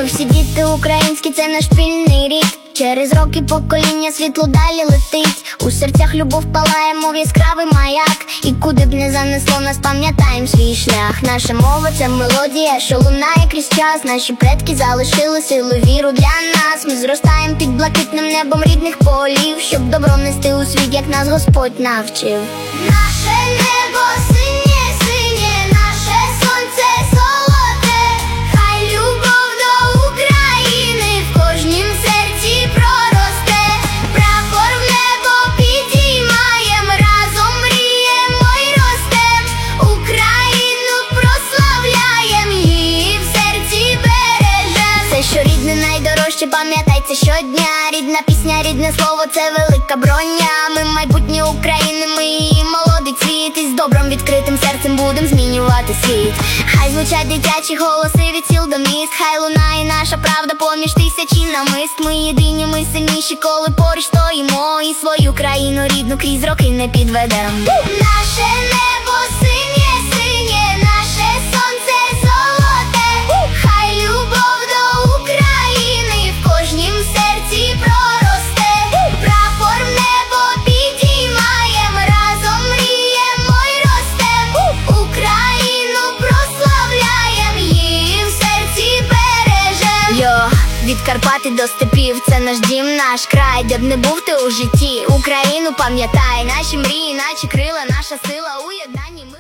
Ми всі діти українські, це наш спільний рід. Через роки покоління світло далі летить. У серцях любов палає, мов яскравий маяк. І куди б не занесло нас, пам'ятаєм свій шлях. Наша мова – це мелодія, що лунає крізь час. Наші предки залишили силу, віру для нас. Ми зростаємо під блакитним небом рідних полів, щоб добро нести у світ, як нас Господь навчив. Наше небо синє, синє, наше сонце золоте. Хай любов до України в кожнім серці проросте. Прапор в небо підіймаєм, разом мріємо й ростем. Україну прославляєм, її в серці бережем. Все, що рідне, найдорожче, пам'ятай це щодня. Рідна пісня, рідне слово – це велика броня. Ми майбутнє України, ми її молодий цвіт. І з добром відкритим серцем будем змінювати світ. Хай звучать дитячі голоси від сіл до міст. Хай лунає наша правда поміж тисячі намист. Ми єдині, ми сильніші, коли поруч стоїмо. І свою країну рідну крізь роки не підведем. Наше небо синє, синє, наше сонце золоте. Хай любов до України в кожнім серці проросте. Прапор в небо підіймаєм, разом мріємо й ростем. Україну прославляєм, її в серці бережем. Від Карпати до степів – це наш дім, наш край, де б не був ти у житті. Україну пам'ятай, наші мрії, наче крила, наша сила у єднанні.